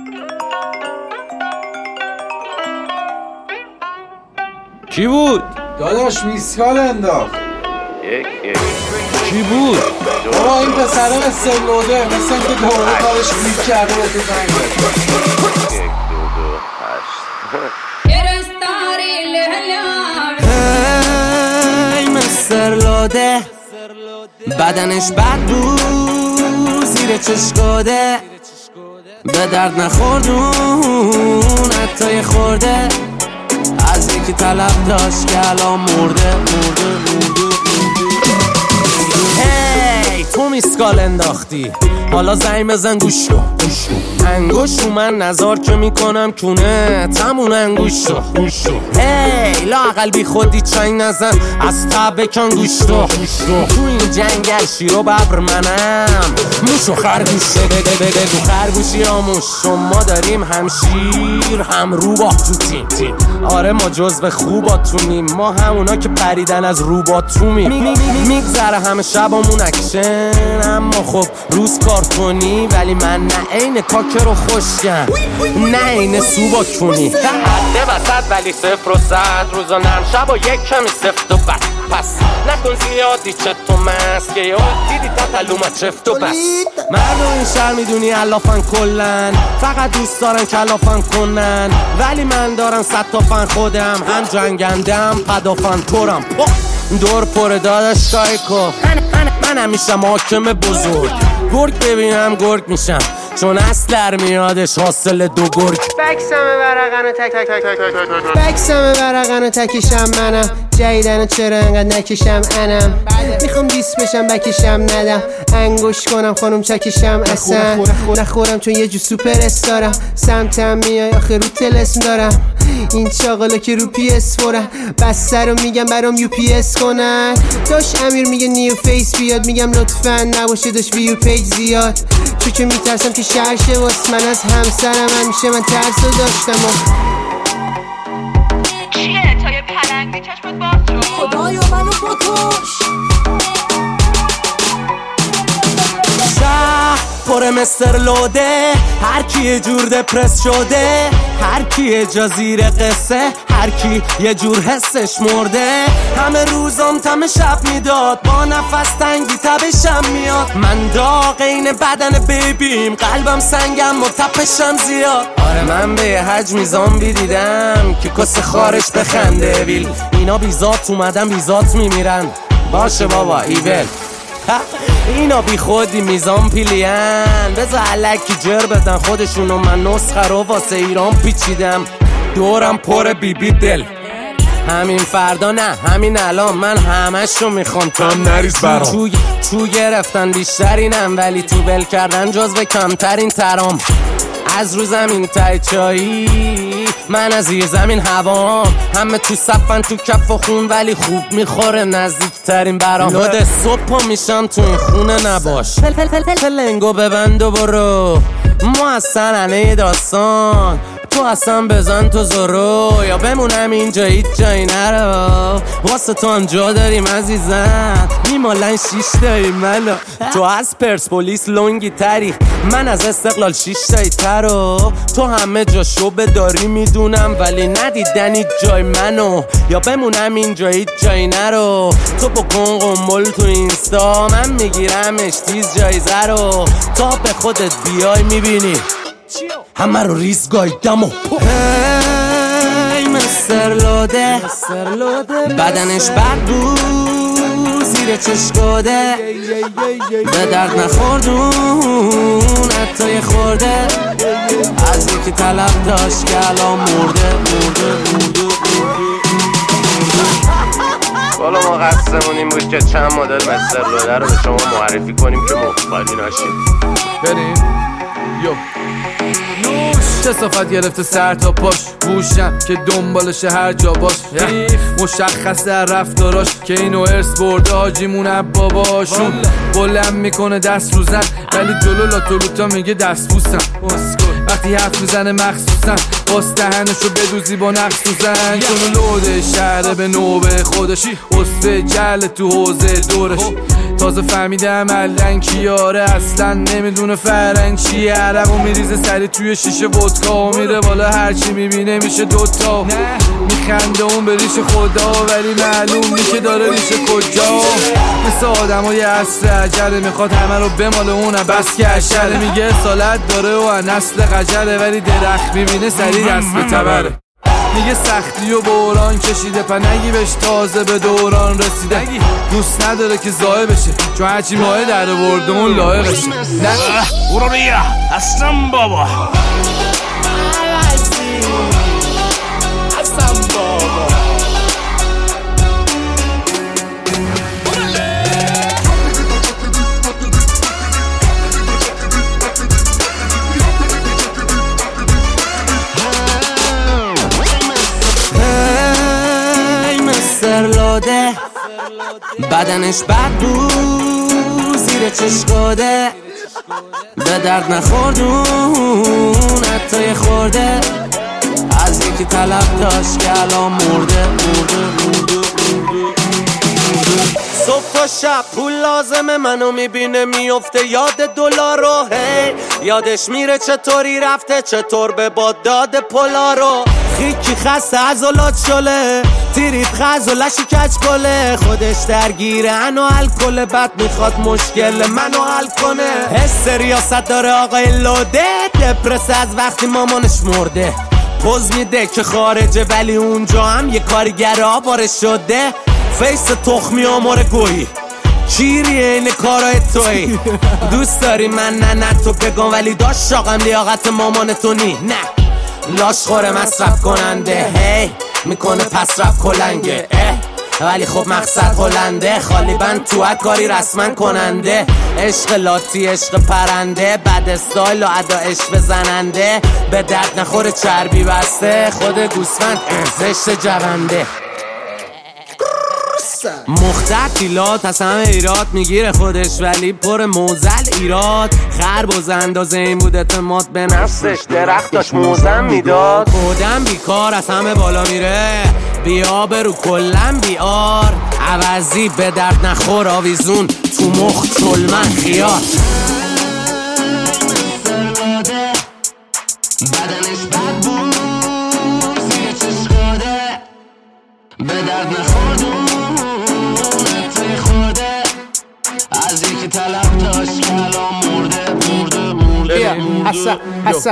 کی بود؟ داداش میسکال انداخت. کی بود؟ بابا این پسره مثل لوده، مثل اینکه دوره کارش گیر کرده به تو زنگ زد. 1 2 2 8 هی مستر لوده بدنش بد بود زیر چشکاده به درد نخوردون حتی یه خورده از یکی طلب داشت که الان مرده. هی تو میسکال انداختی حالا زنگ بزن گوش کن. انگوش رو من نظر که میکنم کونه تمون انگوش رو. هی لااقل بی خودی چنگ نزن از تب بکن گوش رو. تو این جنگل شیر و ببر منم موش و خرگوش بگو خرگوشی آموش شما داریم هم شیر هم روباه تو تیم. آره ما جزو خوباتونیم ما همونا که پریدن از روباتومیم. میگذره همه شبامون اکشن اما خب روز کار کنی ولی من نه عین کاکر و خوشگم نه عین سوبا کنی حده وسط ولی 0 و 100 روزا نرم شب و یک کمی سفت و بد پس نکن زیادی چت و مست که یاد دیدی تطلومت چفت و بس. مردم این شهر میدونی علافن کلن فقط دوست دارن کلافن کنن ولی من دارم 100 تا فن خودم هم جنگنده هم پدافن پرم دور پر داداش کایکو من همیشم حاکم بزرگ گرگ ببینم گرگ میشم چون اصل میادش حاصل 2 گرگ. بکسم برقن تکشم منم جیدن چرا انقدر نکشم انم میخوام دیس بشم بکشم ندم انگوش کنم خانم چکشم اصلا نخورم چون یه جو سوپر استارم سمتم میای آخه رو تلسم دارم این چاقالا که رو پی اس فورم بس رو میگم برام یو پی اس کنن داش امیر میگه نیو فیس بیاد میگم لطفا نباشه داش ویو پیج زیاد چون که میترسم که شرشه واس من از همسرم همیشه من ترسو داشتم چیه تا یه پلنگی چشمت باز شد خدایا منو بکش شهر پر مستر لوده هر کی یه جور دپرس شده هر کی یه جا زیر قصه هر کی یه جور حسش مرده همه روزم تم شب میداد با نفس تنگی تبشم میاد من داغ این بدن بیبیم قلبم سنگم و تپشم زیاد. آره من به یه حجمی زامبی دیدم که کس خارش بخنده ویل اینا بیزات اومدن بیزات میمیرن باشه بابا ایول اینا بی خودی میزان پیلین بذار علکی جر بدن خودشونو من نسخه رو واسه ایران پیچیدم دورم پر بیبی دل همین فردا نه همین الان من همشو میخوام تو هم نریز برام چو گرفتن بیشترینم ولی تو بل کردن جزو کمترین ترام از رو زمین تای چایی من از زیر زمین هوام همه تو صفن تو کف و خون ولی خوب میخوره نزدیکترین برام لود صبح میشم تو این خونه نباش پلنگو ببند و برو ما از سننه داستان تو اصلا بزن تو زورو یا بمونم اینجا هیچ جایی نرو واسه تو هم جا داریم عزیزم میمالن 6 تایی منو تو از پرسپولیس لونگی تری من از استقلال 6 تایی ترو تو همه جا شعبه داری میدونم ولی ندیدنی جای منو یا بمونم اینجا هیچ جایی نرو تو بکن قنبل تو اینستا من میگیرمش تیز جایزه رو تا به خودت بیای میبینی همه رو ریز گایدم و هی مستر لوده بدنش بد بود زیر چشکاده به درد نخوردون حتی یه خورده از یکی طلب داشت که الان مرده. والا ما قصدمون این بود که چند مدل مستر لوده رو به شما معرفی کنیم که مختاری نشید. بریم یو چه صفت گرفته سر تا پاش گوشم که دنبالشه هر جا باش مشخص در رفتاراش که اینو ارث برده حاجیمون باباشون بلند میکنه دست رو زن ولی جلو لاتولوتا میگه دست بوسم وقتی حرف میزنه مخصوصا باز دهنشو بدوزی با نقص تو زن چون لوده شهره به نوبه خودش اصفه جل تو حوزه دورش تازه فهمیدم علن کیاره اصلا نمیدونه فرنگ چیه. عرقو میریزه سری توی شیشه ودکا و میره بالا هرچی میبینه میشه دوتا. میخنده اون به ریش خدا ولی معلوم نی که داره ریش کجا. مثل آدمای عصر عجله میخواد همه رو بماله اونم بس که عشره. میگه اصالت داره و نسل قجره ولی درخت میبینه سری دست به تبره. میگه سختی و بوران کشیده پنگی بهش تازه به دوران رسیده. دوست نداره که زایه بشه چون هرچی ماه در برده اون لایقشه. برو بیا هستم بابا. لاده بدنش بد بود زیر چشکاده به درد نخوردون حتی خورده از یکی طلب داشت که الان مرده. صبح و شب پول لازمه منو میبینه میفته یاد دلار رو. هی یادش میره چطوری رفته چطور به باد داده پولا رو. خیکی خسته عضلات شله تیریت خز و لشی کچ گله. خودش درگیره انو الکل بد میخواد مشکل منو حل کنه. حس ریاست داره آقای لوده دپرس از وقتی مامانش مرده. پوز میده که خارجه ولی اونجا هم یه کارگر آوارش شده. فیس تخمی آمار گویی چیری این کارای توی. دوست داری من نه تو بگم ولی داشت شاقم لیاقت مامان تو نی. نه لاش خوره مصرف کننده هی میکنه پس رفت کلنگه ولی خب مقصد هلنده. خالی بند تو کاری رسمن کننده. عشق لاتی عشق پرنده بد استایل و ادا عشق بزننده. به درد نخوره چربی بسته خود گوسفند زشت جونده. مختلفیلات از همه ایراد میگیره خودش ولی پر موزل ایراد. خرب و اندازه این بود اعتماد به نفسش درخت داشت موزم میداد. خودم بیکار از همه بالا میره بیا برو کلم بیار. عوضی به درد نخور آویزون تو مخ چلمن خیار. بدنش بد بود زیر چشکاده به درد نخوردون از یکی طلب داشت که الان مرده. حسا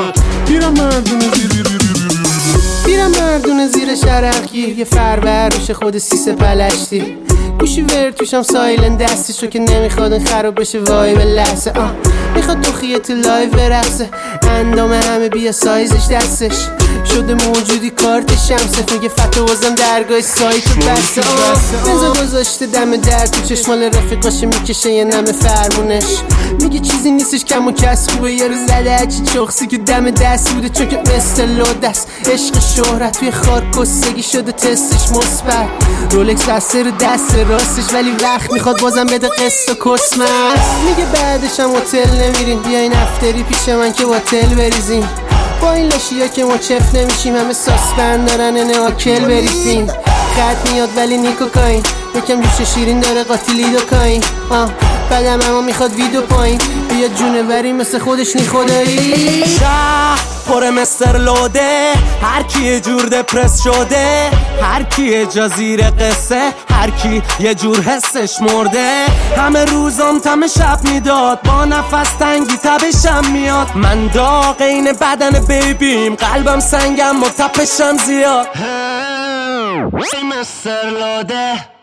بیرم مردون زیر شرقگیر یه فربر روش خود سیسه پلشتی. گوشی ور توشم سایلن دستیشو که نمیخواد خراب بشه وای به لحظه. میخواد تو خیه تو لایو برقصه اندام همه بیا سایزش دستش شده موجودی کارت شمسه. میگه فتو بازم درگاه سایت بسته. بنزا گذاشته دم در تو چشمال رفیقاشه میکشه یه نمه فرمونش. میگه چیزی نیستش کم و کس خوبه یارو زده هرچی چخصی که دم دست بوده چون که مثل لودست. عشق شهرت توی خار کسگی شده تستش مثبت. رولکس بسته رو دست راستش ولی وقت میخواد بازم بده قسط و کسمت. میگه بعدش هم هتل نمیرین بیاین افتری پیش من که هتل بریزین. با این لاشیا که ما چف نمیشیم همه ساسپند دارن اینه آکل بریفین. خط میاد ولی نیکوکاین یکم جوش شیرین داره قاتیلی دو کاین. بعدم اما میخواد ویدو پایین بیاد جونوری مثل خودش نی خدایی. شهر پر مستر لوده هر کی یه جور دپرس شده. هر کی یه جا زیر قصه هر کی یه جور حسش مرده. همه روزام تم شب میداد با نفس تنگی تبشم میاد. من داغ این بدن بیبیم قلبم سنگم و تپشم زیاد. مستر لوده